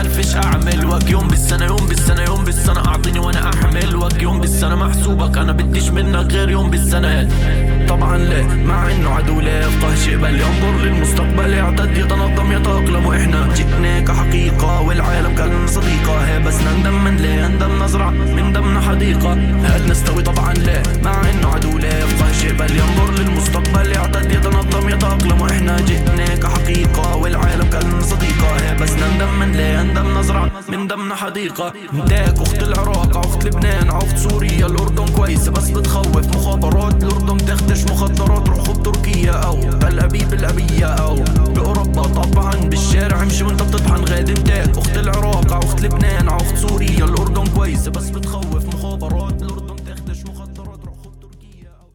ألفش أعمل وك يوم بالسنة يوم بالسنة يوم بالسنة أعطيني وأنا أحمل وك يوم بالسنة محسوبك أنا بديش منك غير يوم بالسنة. طبعا ليه مع إنه عدو لا يفقه شيء بل ينظر للمستقبل يعتد يتنظم يتأقلم وإحنا جئنا كحقيقة والعالم كان صديقة. هي بس نندم من ليه ندم نزرع من دمنا حديقة. هاد نستوي طبعا ليه مع إنه عدو لا يفقه شيء بل ينظر للمستقبل يعتد يتنظم يتأقلم وإحنا جئنا كحقيقة والعالم كان صديقة. هي بس نندم من ليه ندم نزرع من دمنا حديقة. داك أخت العراق أخت لبنان أخت سوريا الأردن كويسة بس بتخوف مخابرات الأردن تخدش مخدرات روح خد تركيا أو الأبيب الأبية أو بأوروبا طبعا بالشارع امشي وانت بتطحن غادي. داك أخت العراق أخت لبنان أخت سوريا الأردن كويسة بس بتخوف مخابرات الأردن تخدش مخدرات روح خد تركيا أو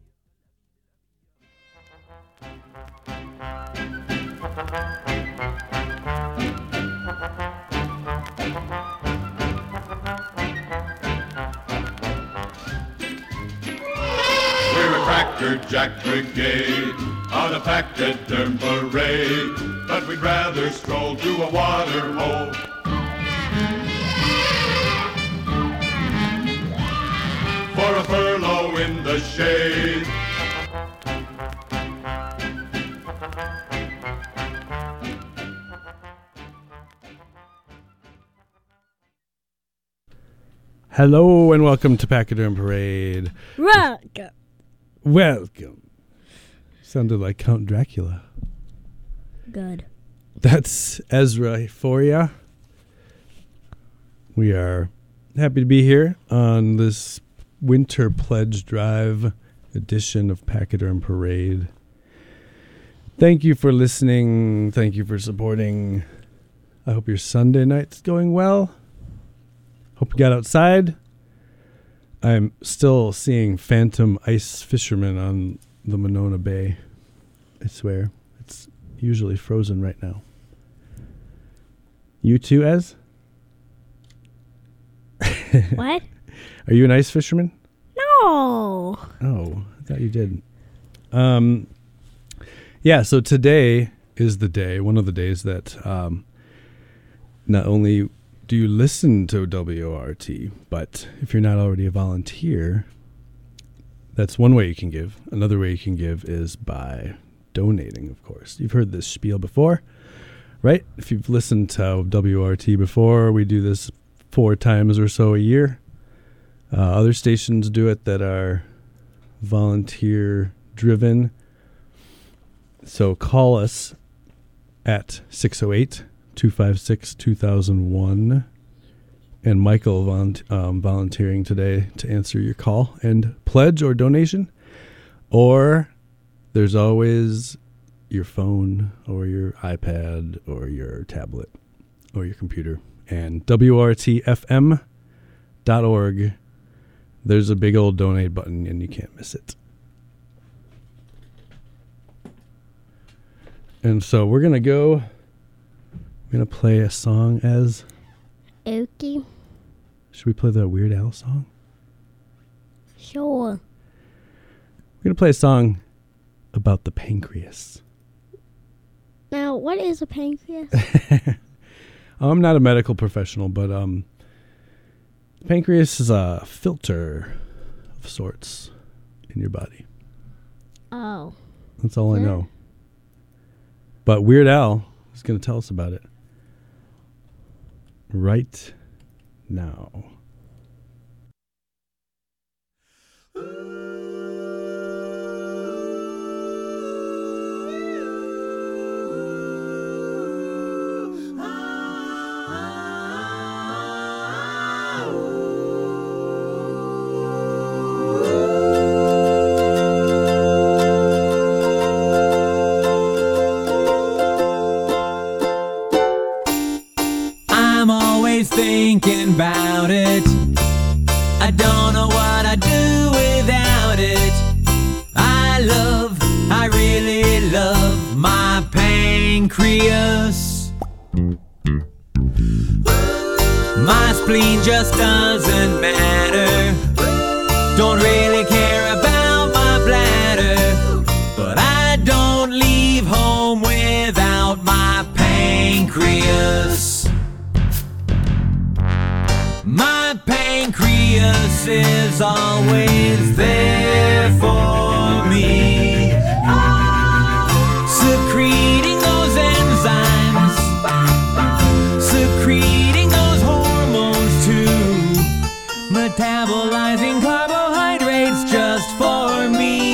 Cracker Jack Brigade on a pachyderm parade, but we'd rather stroll to a water hole. For a furlough in the shade. Hello and welcome to Pachyderm Parade. Welcome. Sounded like Count Dracula. Good. That's Ezra Euphoria. We are happy to be here on this Winter Pledge Drive edition of Pachyderm Parade. Thank you for listening. Thank you for supporting. I hope your Sunday night's going well. Hope you got outside. I'm still seeing phantom ice fishermen on the Monona Bay. I swear. It's usually frozen right now. You too, Ez? What? Are you an ice fisherman? No. Oh, I thought you did. Yeah, so today is the day, one of the days that not only do you listen to WORT, but if you're not already a volunteer, that's one way you can give. Another way you can give is by donating, of course. You've heard this spiel before, right? If you've listened to WORT before, we do this 4 times or so a year. Other stations do it that are volunteer-driven. So call us at 608-256-2001. And Michael volunteering today to answer your call and pledge or donation. Or there's always your phone or your iPad or your tablet or your computer. And WRTFM.org. There's a big old donate button and you can't miss it. And so we're going to play a song as... Okay. Should we play that Weird Al song? Sure. We're going to play a song about the pancreas. Now, what is a pancreas? I'm not a medical professional, but pancreas is a filter of sorts in your body. Oh. That's all I know. But Weird Al is going to tell us about it right now. Thinking about it, I don't know what I'd do without it. I really love my pancreas. My spleen just doesn't matter. Don't really care about my bladder, but I don't leave home without my pancreas. is always there for me. Secreting those enzymes, secreting those hormones too, metabolizing carbohydrates just for me.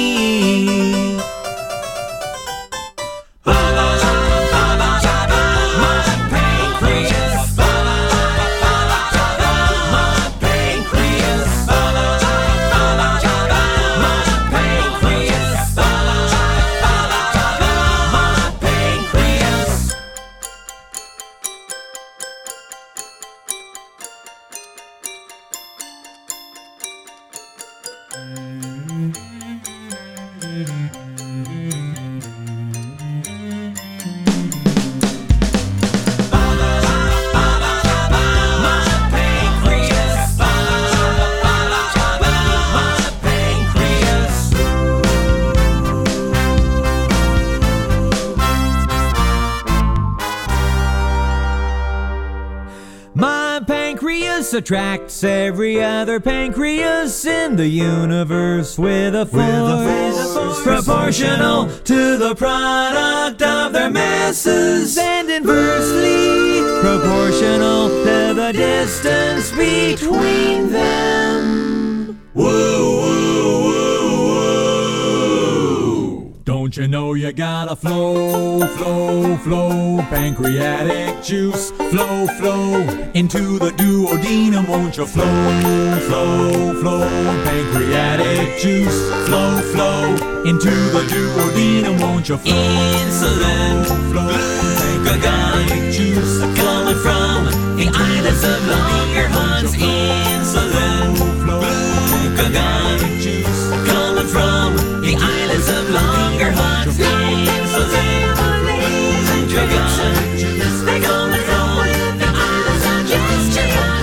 Attracts every other pancreas in the universe with a force proportional to the product of their masses, and inversely proportional to the distance between them. Woo, woo, woo, woo. Don't you know you gotta flow, flow, flow, pancreatic juice, flow, flow, into the duodenum, won't you flow, flow, flow, pancreatic juice, flow, flow, into the duodenum, won't you flow, insulin, flow, pancreatic juice, coming from the islands of Langerhans, insulin, flow, pancreatic juice, coming from the islands of Langerhans, insulin, pancreatic juice, they coming from the islands of Gestion,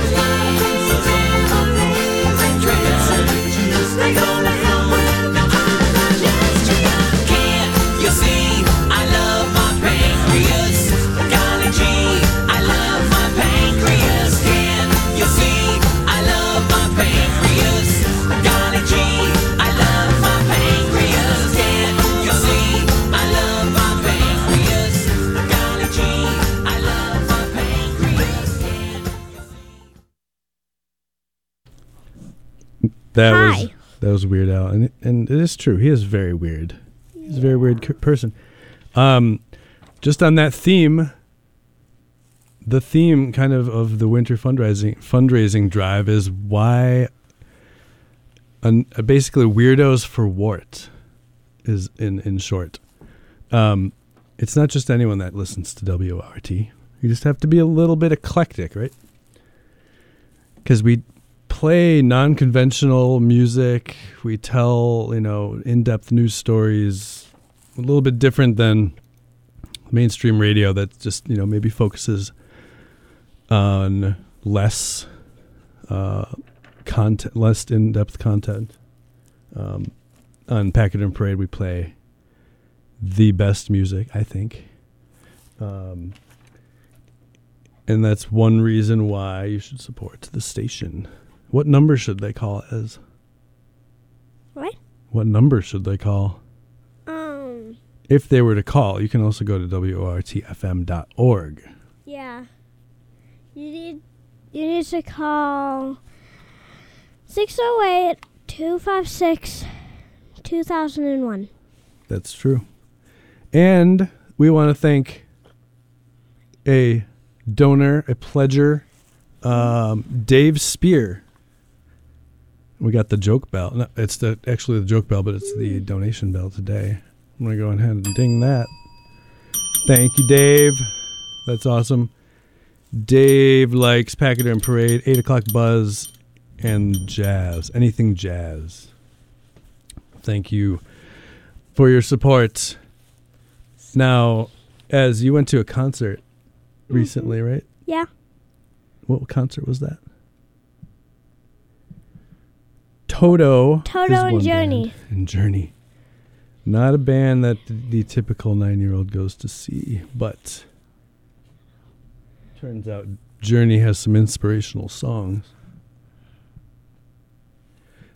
pancreatic juice, they coming from the islands of Gestion. Can't you see I love my pancreas? Golly gee, I love my pancreas. Can't you see I love my pancreas? Golly gee, I love my pancreas. Can't you see I love my pancreas? Golly gee, I love my pancreas. Can't you see? That was Weird Al, and it is true. He is very weird. He's a very weird person. Just on that theme, the theme kind of the winter fundraising drive is why basically Weirdos for Wart is in short. It's not just anyone that listens to WORT. You just have to be a little bit eclectic, right? Because we play non-conventional music. We tell, in-depth news stories, a little bit different than mainstream radio that just, maybe focuses on less content, less in-depth content. On Packet and Parade, we play the best music, I think. And that's one reason why you should support the station. What number should they call it as? What? What number should they call? If they were to call, you can also go to WORTFM.org. Yeah. You need to call 608-256-2001. That's true. And we want to thank a donor, a pledger, Dave Spear. We got the joke bell. No, it's actually the joke bell, but it's the donation bell today. I'm going to go ahead and ding that. Thank you, Dave. That's awesome. Dave likes Packet and Parade, 8 o'clock buzz, and jazz. Anything jazz. Thank you for your support. Now, as you went to a concert recently, right? Yeah. What concert was that? Toto and Journey. And Journey. Not a band that the typical 9-year-old goes to see, but turns out Journey has some inspirational songs.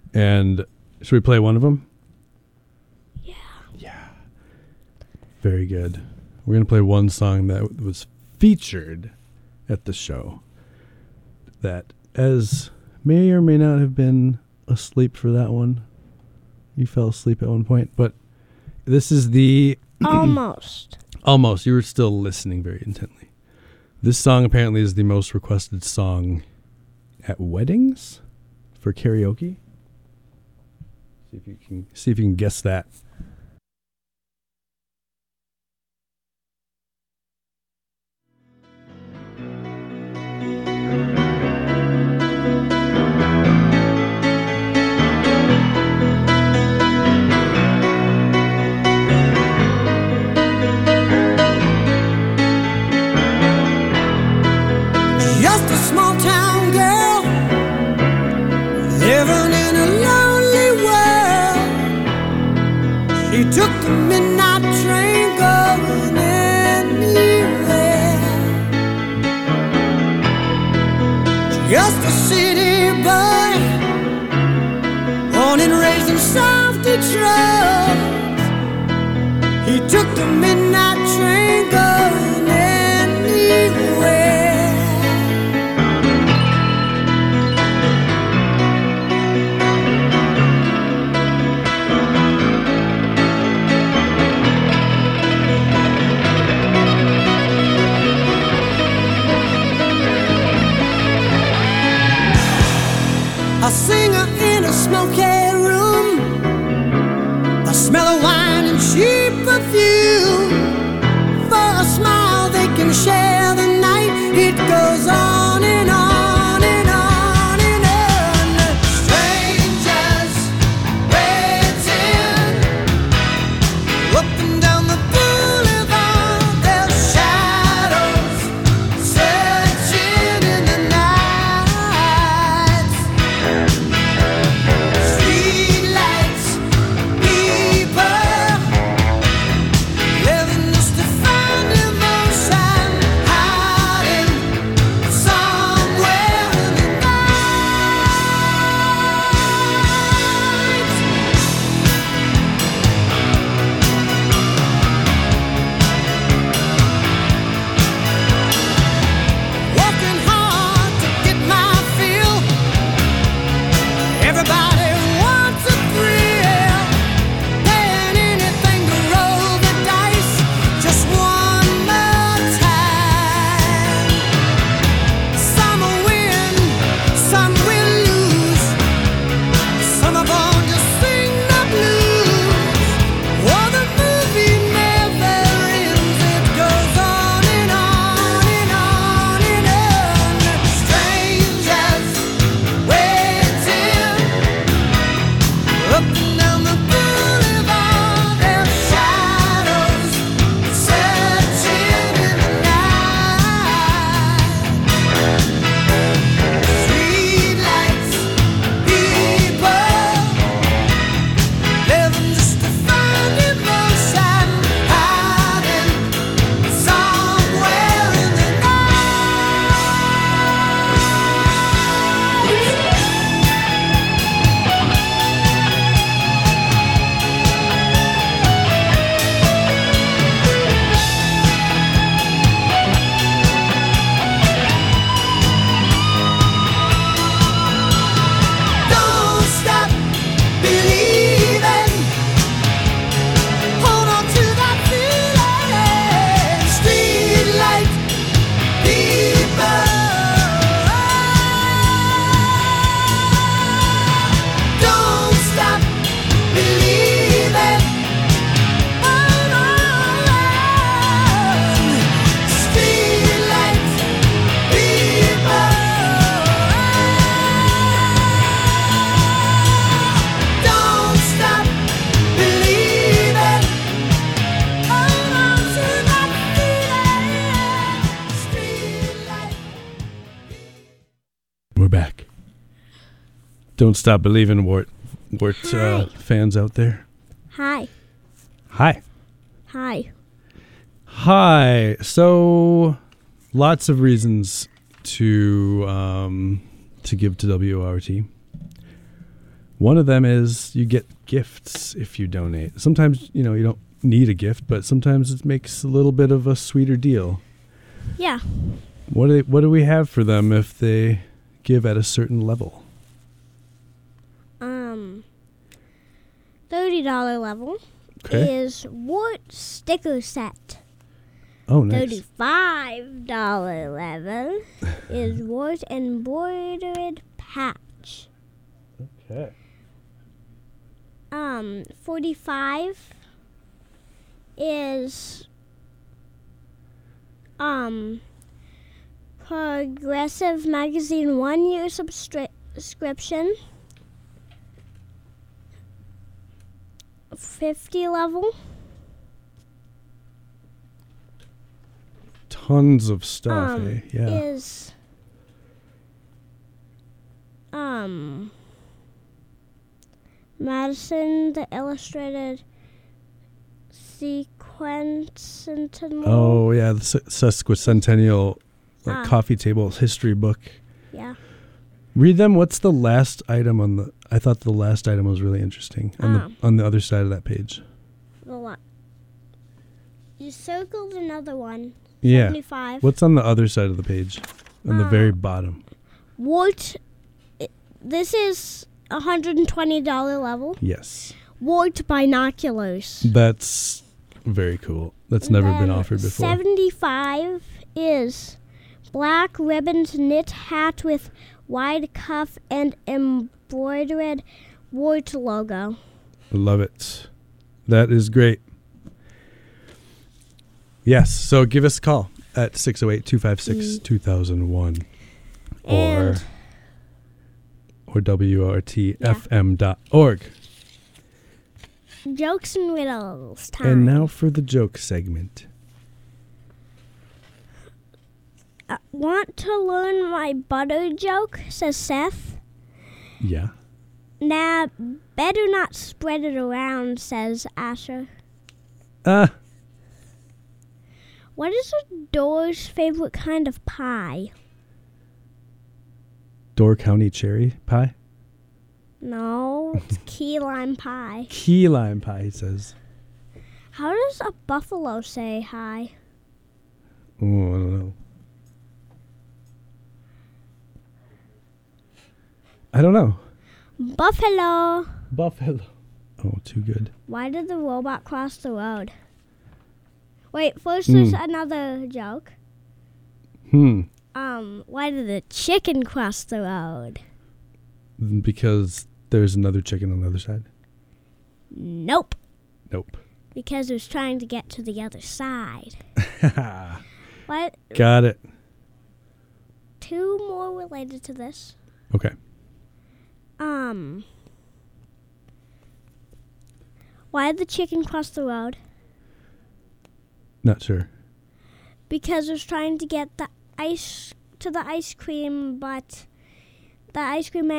And should we play one of them? Yeah. Yeah. Very good. We're going to play one song that was featured at the show that, as may or may not have been asleep for that one. You fell asleep at one point, but this is the... Almost. Almost. You were still listening very intently. This song apparently is the most requested song at weddings for karaoke. See if you can guess that. Just a small town girl living in a lonely world. She took the midnight train going anywhere. Just a city boy, born and raised in South Detroit. He took the midnight train going anywhere. A singer in a smoky room, a smell of wine and cheap perfume. For a smile they can share the night. It goes on and on and on and on. Strangers waiting up and down the boulevard. Their shadows searching in the night. Streetlights, people living just to find emotion, hiding somewhere in the night. Working hard to get my fill. Everybody wants a thrill, paying anything to roll the dice just one more time. Some will win, some will lose. Some are born to sing the blues. Oh, the movie never ends. It goes on and on and on and on. Strangers waiting up and down the boulevard. Their shadows searching in the night. Streetlights, people living just to find emotion, hiding somewhere in the Don't stop believing. Hold on to that feeling. Streetlight people. Don't stop believing. Hold on. Streetlight people. Don't stop believing. Hold on to that feeling. Streetlight. We're back. Don't stop believing, Wart fans out there. Hi. Hi. Hi. Hi. So, lots of reasons to give to WORT. One of them is you get gifts if you donate. Sometimes, you don't need a gift, but sometimes it makes a little bit of a sweeter deal. Yeah. What do we have for them if they give at a certain level? $30 level Okay. is wood sticker set. Oh, nice. $35 level is wood embroidered patch. Okay. 45 is Progressive Magazine 1-year subscription. 50 level Tons of stuff, eh? Yeah. is Madison the Illustrated Sequencentennial. Oh, yeah, the sesquicentennial coffee table history book. Yeah. Read them. What's the last item on the... I thought the last item was really interesting on the other side of that page. The one. You circled another one. Yeah. 75. What's on the other side of the page? On the very bottom. Wart. This is $120 level. Yes. Wart binoculars. That's very cool. That's never been Then offered before. 75 is black ribboned knit hat with wide cuff and embroidered Wart logo. Love it. That is great. Yes, so give us a call at 608-256-2001 or WRTFM.org. Jokes and riddles time. And now for the joke segment. Want to learn my butter joke, says Seth. Yeah. Nah, better not spread it around, says Asher. What is a Door's favorite kind of pie? Door County cherry pie? No, it's key lime pie. Key lime pie, he says. How does a buffalo say hi? Oh, I don't know. I don't know. Buffalo. Buffalo. Oh, too good. Why did the robot cross the road? Wait, first there's another joke. Why did the chicken cross the road? Because there's another chicken on the other side? Nope. Nope. Because it was trying to get to the other side. What? Got it. Two more related to this. Okay. Why did the chicken cross the road? Not sure. Because it was trying to get the ice cream, but the ice cream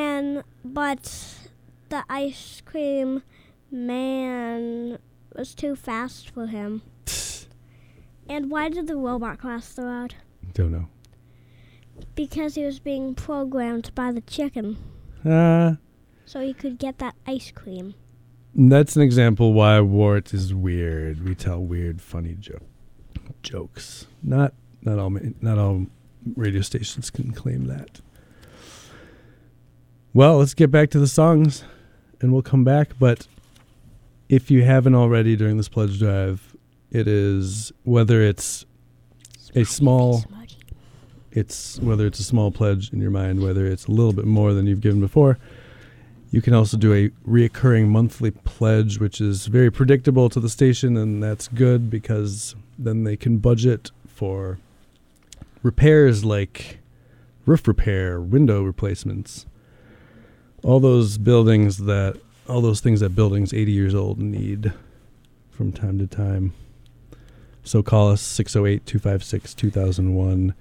man was too fast for him. And why did the robot cross the road? Don't know. Because he was being programmed by the chicken. So he could get that ice cream. That's an example why Wart is weird. We tell weird, funny jokes. Not all radio stations can claim that. Well, let's get back to the songs, and we'll come back. But if you haven't already during this pledge drive, it is whether it's a small pledge in your mind, whether it's a little bit more than you've given before. You can also do a reoccurring monthly pledge, which is very predictable to the station, and that's good because then they can budget for repairs like roof repair, window replacements, all those things that buildings 80 years old need from time to time. So call us 608-256-2001,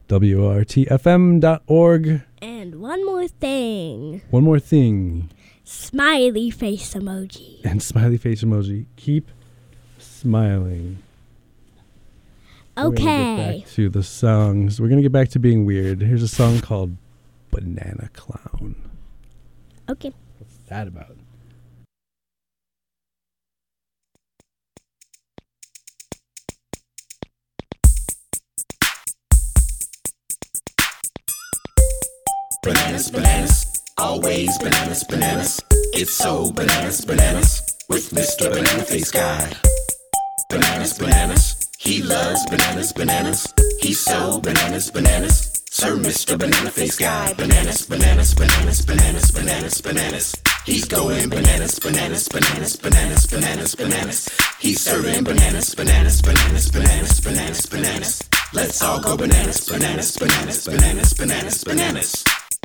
WRTFM.org. And one more thing. Smiley face emoji. And smiley face emoji. Keep smiling. We're going to get back to the songs. We're going to get back to being weird. Here's a song called Banana Clown. Okay. Let's that about? Bananas, bananas, always bananas, bananas. It's so bananas, bananas, with Mr. Banana Face Guy. Bananas, bananas, he loves bananas, bananas. He's so bananas, bananas, Sir Mr. Banana Face Guy. Bananas, bananas, bananas, bananas, bananas, bananas. He's going bananas, bananas, bananas, bananas, bananas, bananas. He's serving bananas, bananas, bananas, bananas, bananas, bananas. Let's all go bananas, bananas, bananas, bananas, bananas, bananas.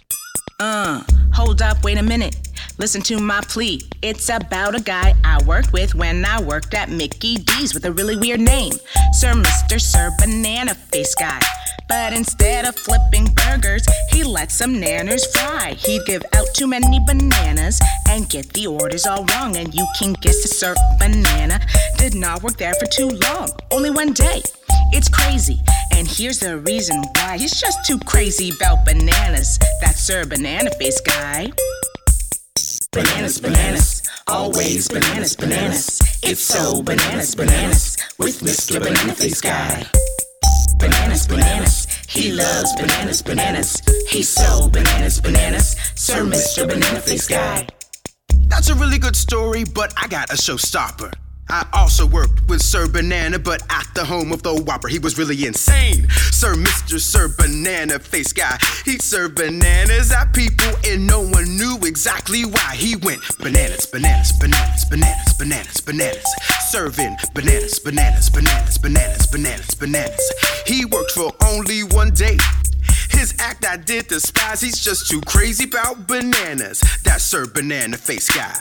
Hold up, wait a minute. Listen to my plea. It's about a guy I worked with when I worked at Mickey D's with a really weird name. Sir Mr. Sir Banana Face Guy. But instead of flipping burgers, he let some nanners fry. He'd give out too many bananas and get the orders all wrong. And you can guess the Sir Banana did not work there for too long. Only one day. It's crazy, and here's the reason why. He's just too crazy about bananas. That's Sir Banana Face Guy. Bananas, bananas, always bananas, bananas. It's so bananas, bananas, with Mr. Banana Face Guy. Bananas, bananas, he loves bananas, bananas. He's so bananas, bananas, Sir Mr. Banana Face Guy. That's a really good story, but I got a showstopper. I also worked with Sir Banana, but at the home of the Whopper, he was really insane. Sir Mr. Sir Banana Face Guy. He served bananas at people and no one knew exactly why. He went bananas, bananas, bananas, bananas, bananas, bananas. Serving bananas, bananas, bananas, bananas, bananas, bananas. He worked for only one day. His act I did despise, he's just too crazy about bananas. That's Sir Banana Face Guy.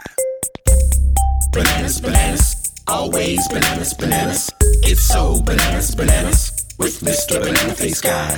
Bananas, bananas, always bananas, bananas. It's so bananas, bananas, with Mr. Banana Face Guy.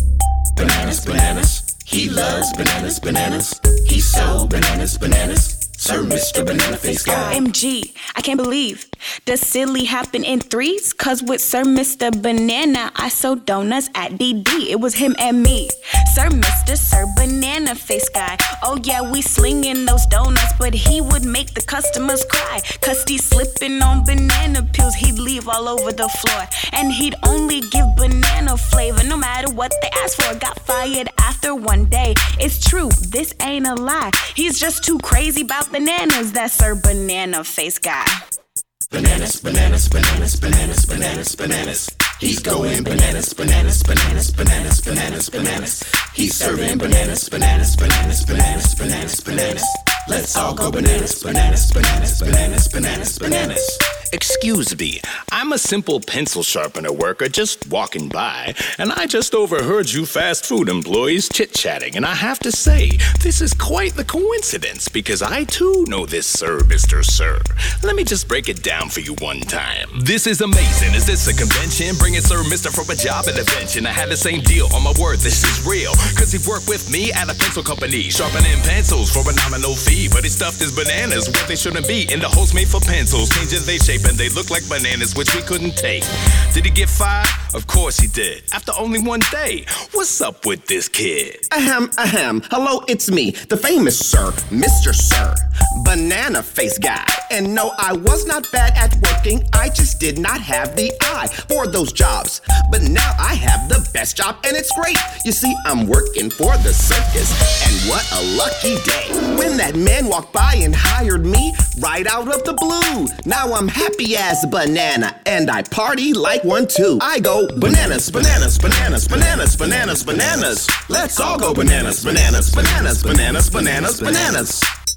Bananas, bananas, he loves bananas, bananas. He's so bananas, bananas, Sir Mr. Banana Face Guy. OMG, I can't believe the silly happened in threes. Cause with Sir Mr. Banana, I sold donuts at DD. It was him and me. Sir Mr. Sir Banana Face Guy. Oh yeah, we slinging those donuts, but he would make the customers cry. Cause he's slipping on banana peels. He'd leave all over the floor. And he'd only give banana flavor no matter what they asked for. Got fired after one day. It's true, this ain't a lie. He's just too crazy about bananas. That's Sir Banana Face Guy. Bananas, bananas, bananas, bananas, bananas, bananas. He's going bananas, bananas, bananas, bananas, bananas, bananas. He's serving bananas, bananas, bananas, bananas, bananas, bananas. Let's all go bananas, bananas, bananas, bananas, bananas, bananas. Excuse me, I'm a simple pencil sharpener worker just walking by, and I just overheard you fast food employees chit-chatting, and I have to say, this is quite the coincidence, because I too know this Sir Mr. Sir. Let me just break it down for you one time. This is amazing. Is this a convention? Bringing Sir Mr. from a job intervention. I had the same deal. On my word, this is real, cause he worked with me at a pencil company, sharpening pencils for a nominal fee, but he stuffed his bananas where they shouldn't be, in the holes made for pencils, changing their shape and they look like bananas, which we couldn't take. Did he get fired? Of course he did. After only one day. What's up with this kid? Ahem. Hello, it's me, the famous Sir, Mr. Sir, Banana Face Guy. And no, I was not bad at working. I just did not have the eye for those jobs. But now I have the best job, and it's great. You see, I'm working for the circus, and what a lucky day when that man walked by and hired me right out of the blue. Now I'm happy as a banana, and I party like one too. I go bananas, bananas, bananas, bananas, bananas, bananas. Let's all go bananas, bananas, bananas, bananas, bananas, bananas.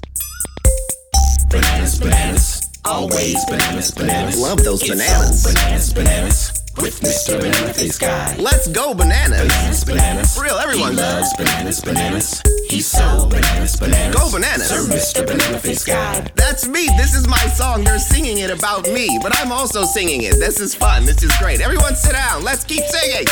Bananas, bananas, always bananas, bananas. Love those It's bananas. so bananas, bananas, with Mr. Banana Face Guy. Let's go bananas. Bananas, bananas. For real, everyone. He loves bananas, bananas. He's so bananas, bananas. Go bananas. Sir Mr. Banana Face Guy. That's me. This is my song. They're singing it about me, but I'm also singing it. This is fun. This is great. Everyone sit down. Let's keep singing.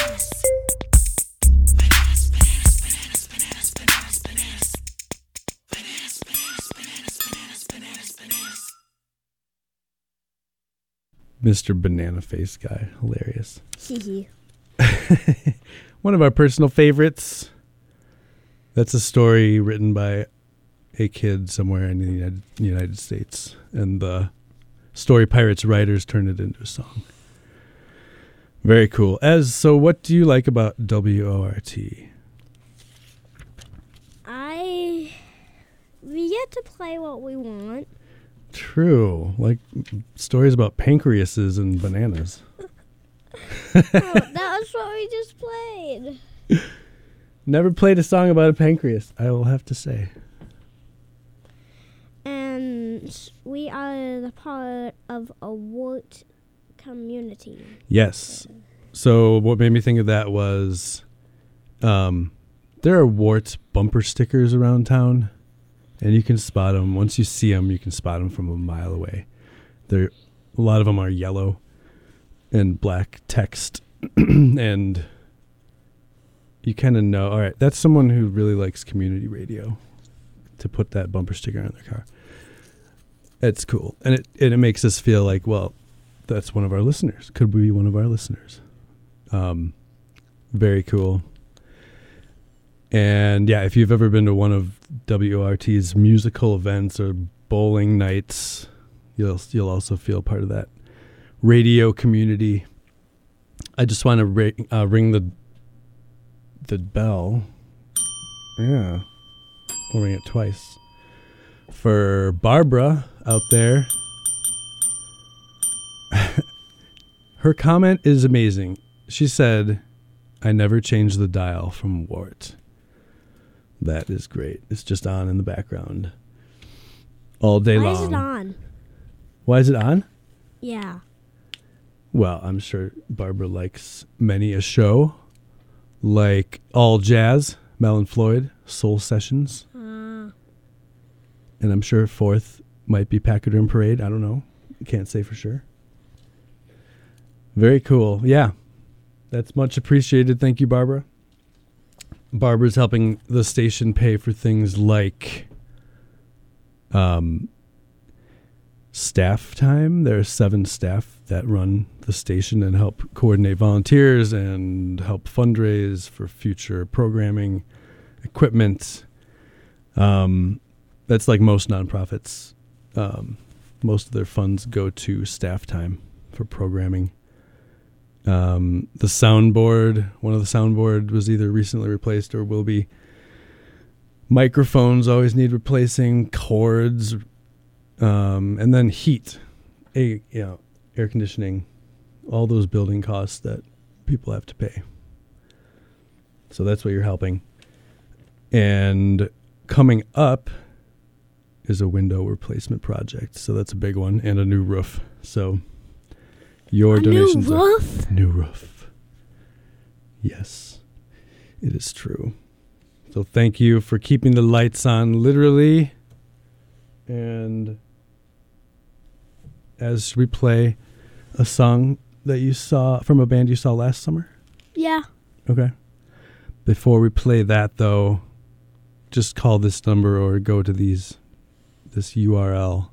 Mr. Banana Face Guy. Hilarious. Hee One of our personal favorites. That's a story written by a kid somewhere in the United States, and the Story Pirates writers turned it into a song. Very cool. So what do you like about WORT? We get to play what we want. True. Like stories about pancreases and bananas. That was what we just played. Never played a song about a pancreas, I will have to say. And we are the part of a WORT community. Yes. So what made me think of that was there are WORT bumper stickers around town, and you can spot them. Once you see them, you can spot them from a mile away. A lot of them are yellow and black text, and you kind of know, all right, that's someone who really likes community radio, to put that bumper sticker on their car. It's cool. And it makes us feel like, well, that's one of our listeners. Could be one of our listeners. Very cool. And yeah, if you've ever been to one of WORT's musical events or bowling nights, you'll also feel part of that radio community. I just want to ring the bell. Yeah. We'll ring it twice. For Barbara out there. Her comment is amazing. She said, I never change the dial from WORT. That is great. It's just on in the background all day long. Why is it on? Why is it on? Yeah. Well, I'm sure Barbara likes many a show, like All Jazz, Mel and Floyd, Soul Sessions. And I'm sure fourth might be Pachyderm Parade. I don't know. Can't say for sure. Very cool. Yeah. That's much appreciated. Thank you, Barbara. Barbara's helping the station pay for things like staff time. There are 7 staff that run the station and help coordinate volunteers and help fundraise for future programming, equipment. That's like most nonprofits. Most of their funds go to staff time for programming. The soundboard, one of the soundboard was either recently replaced or will be. Microphones always need replacing, cords, and then heat, air conditioning, all those building costs that people have to pay. So that's what you're helping. And coming up is a window replacement project. So that's a big one, and a new roof. So your donations new roof? New roof. Yes, it is true. So thank you for keeping the lights on, literally. And as we play a song that you saw from a band you saw last summer? Yeah. Okay. Before we play that, though, just call this number or go to this URL,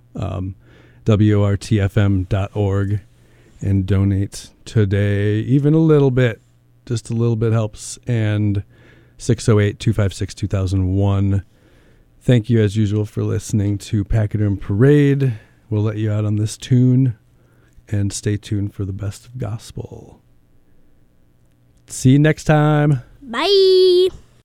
WORTFM.org, and donate today. Even a little bit. Just a little bit helps. And 608-256-2001. Thank you, as usual, for listening to Pachyderm Parade. We'll let you out on this tune. And stay tuned for the best of gospel. See you next time. Bye.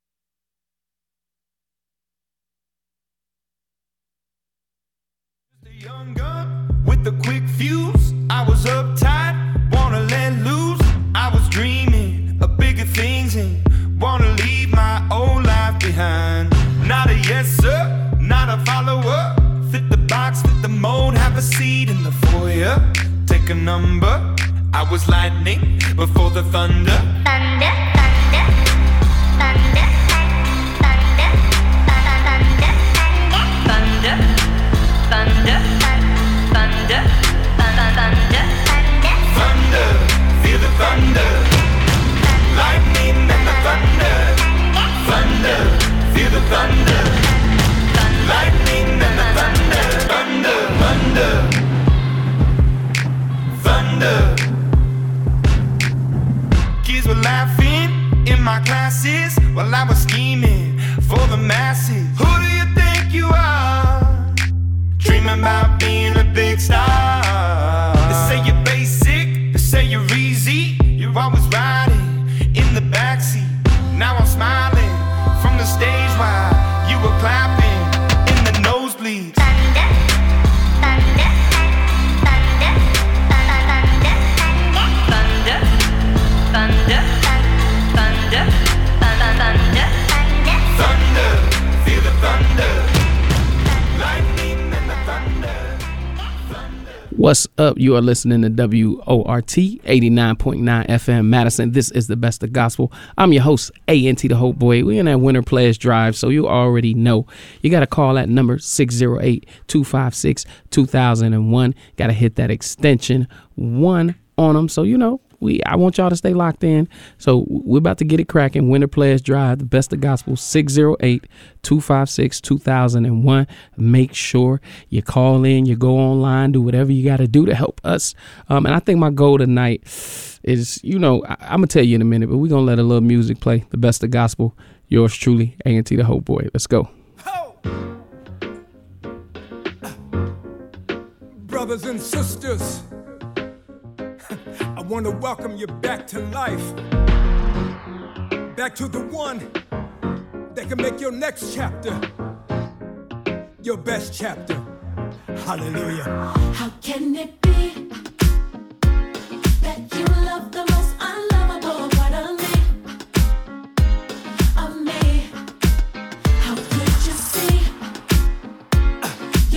Young gun with the quick fuse. I was uptight, wanna let loose. I was dreaming of bigger things and wanna leave my old life behind. Not a yes sir, not a follower. Fit the box, fit the mold, have a seat in the foyer. Take a number. I was lightning before the thunder. Thunder, thunder, thunder, thunder, thunder, thunder, thunder, thunder, thunder, thunder, feel the thunder. Lightning and the thunder. Thunder, feel the thunder. Lightning and the thunder. Thunder, thunder, thunder. Kids were laughing in my classes while I was scheming for the masses. Who do you think you are? dreaming about being a big star. They say you're basic, they say you're easy. You're always riding in the backseat. Now I'm smiling from the stage while you were clapping in the nosebleeds. Thunder, thunder, thunder, thunder, thunder, thunder, thunder, thunder, thunder, feel the thunder, lightning and the thunder. What's up? You are listening to WORT 89.9 FM Madison. This is the best of gospel. I'm your host, ANT the Hope Boy. We're in that Winter Players Drive, so you already know. You got to call that number 608-256-2001. Got to hit that extension 1 on them. So, you know, I want y'all to stay locked in. So we're about to get it cracking. Winter Players Drive, the best of gospel, 608-256-2001. Make sure you call in, you go online, do whatever you got to do to help us. And I think my goal tonight is, you know, I'm going to tell you in a minute, but we're going to let a little music play. The best of gospel. Yours truly, ANT the Hope Boy. Let's go. Brothers and sisters, I want to welcome you back to life, back to the one that can make your next chapter your best chapter. Hallelujah. How can it be that you love the